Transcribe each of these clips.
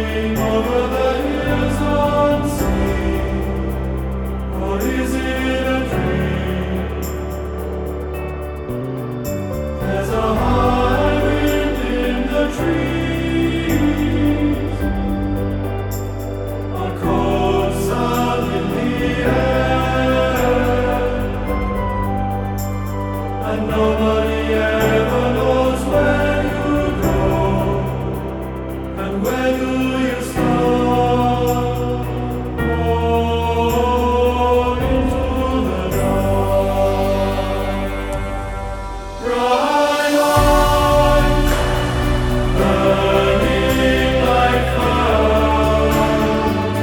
over the hills unseen, or is it a dream? There's a high wind in the trees, a cold sun in the air, and nobody ever knows where you go and where do you start. Oh, into the dark. Bright eyes, burning like fire.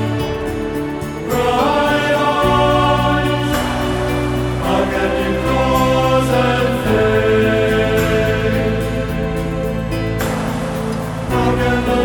Bright eyes, how can you close and fade? How can the